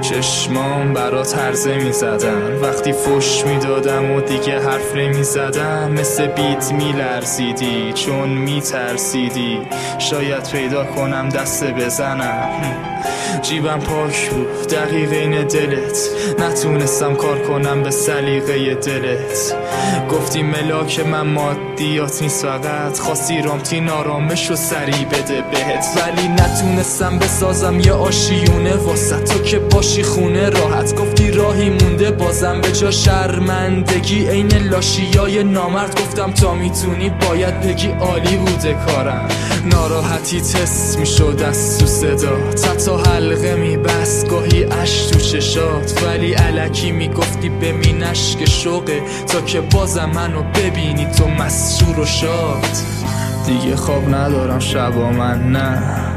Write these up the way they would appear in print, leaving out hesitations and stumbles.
چشمام برات هرزه میزدن وقتی فش میدادم و دیگه حرف نمیزدم. مثل بیت میلرزیدی چون میترسیدی شاید پیدا کنم دست بزنم. جیبم پاک بود دقیقین دلت، نتونستم کار کنم به سلیقه دلت. گفتی ملاک من مادیات نیست، فقط خواستی رامتین آرامش و سری بده بهت. ولی نتونستم بسازم یه آشیونه واسه تو که باشی خونه راحت. گفتی راهی مونده بازم به جا شرمندگی عین لاشیای نامرد. گفتم تا میتونی باید بگی عالی بوده کارم. ناراحتی تست میشد از تو صدا، تا حلقه میبست گاهی اش تو چشات. ولی الکی میگفتی ببین اشک شوقه تا که بازم منو ببینی تو مسرور و شاد. دیگه خواب ندارم شبا من، نه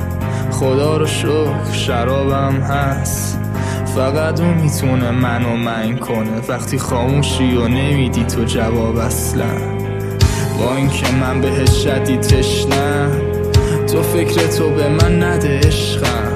خدا رو شکر شرابم هست. فقط اون میتونه منو من کنه وقتی خاموشی و نمیدی تو جواب اصلا. با اینکه من بهت شدید تشنم، تو فکر تو به من نده عشقم.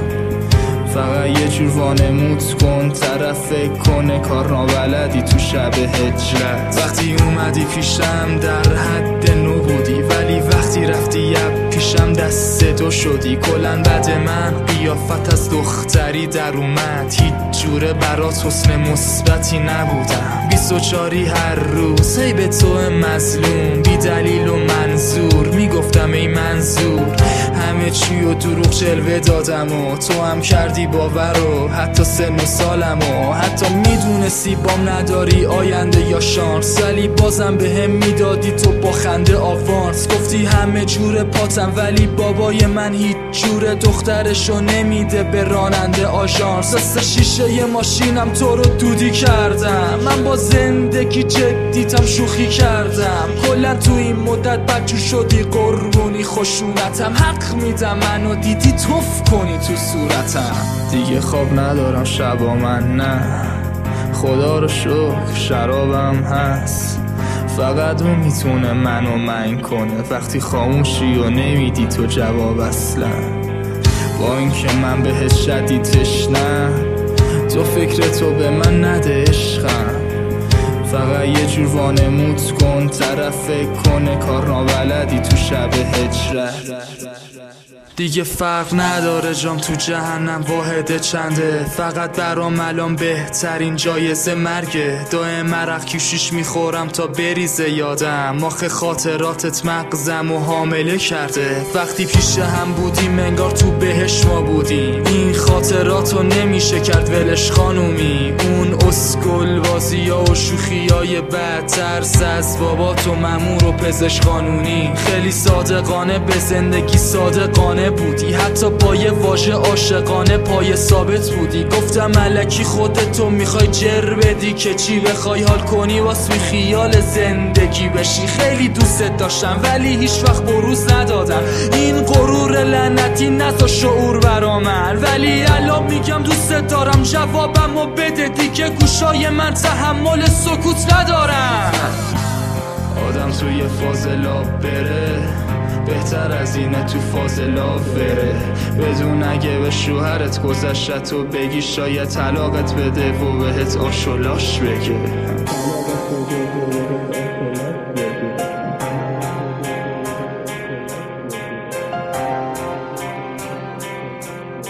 فقط یه جور وانمود کن طرف فکر کنه کار نابلدی تو شب هجرت. وقتی اومدی پیشم در حد نو بودی، ولی وقتی رفتی پیشم دست دو شدی. کلن بد من قیافت از دختری در اومد، هیچ جوره برات حسن مثبتی نبودم. 24 هر روز هی به تو مظلوم بی دلیل و منظور میگفتم ای منظور. همه چی و دروغ جلوه دادم و تو هم کردی باور و حتی سن و سالم و حتی میدونستی بام نداری آینده یا شانس، ولی بازم به هم میدادی تو با خنده آوانس. گفتی همه جور پاتم ولی بابای من هیچ جور دخترشو نمیده به راننده آژانس. دست شیشه ی ماشینم تو رو دودی کردم، من با زندگی جدیتم شوخی کردم. کلا تو این مدت بچو شدی قربونی خشونتم. حق میدم منو دیدی توف کنی تو صورتم. دیگه خواب ندارم شبا من، نه خدا رو شکر شرابم هست. فقط اون میتونه منو من کنه وقتی خاموشی و نمیدی تو جواب اصلا. با اینکه من بهت شدید تشنم، تو فکر تو به من نده عشقم. فقط یه جور وانمود کن طرف فکر کنه کار نابلدی تو شب هجرت. دیگه فرق نداره جام تو جهنم واحد چنده، فقط برام الان بهترین جایزه مرگه. دائم عرق کشیش میخورم تا بریزه یادم، آخه خاطراتت مغزم و حامله کرده. وقتی پیش هم بودیم انگار تو بهش ما بودیم، این خاطراتو نمیشه کرد ولش خانومی. اون اسکل بازیا و شوخیای بد، ترس از بابات و مامور و پزشک قانونی. خیلی صادقانه به زندگی صادقانه بودی، حتی با یه واژه عاشقانه پای ثابت بودی. گفتم الکی خودتو میخوای جر بدی که چی بخوای حال کنی واس بی خیال زندگی بشی. خیلی دوستت داشتم ولی هیچ وقت بروز ندادم، این غرور لعنتی نذار شعور برا من. ولی الان میگم دوستت دارم جوابمو بده دیگه، گوشای من تحمل سکوت ندارم. آدم توی فاز لاب بره بهتر از اینه تو فاز لاف بره، بدون اگه به شوهرت گذشت تو بگی شاید طلاقت بده و بهت آشولاش بگه.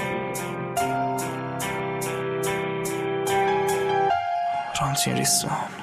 رامتین ریسمان.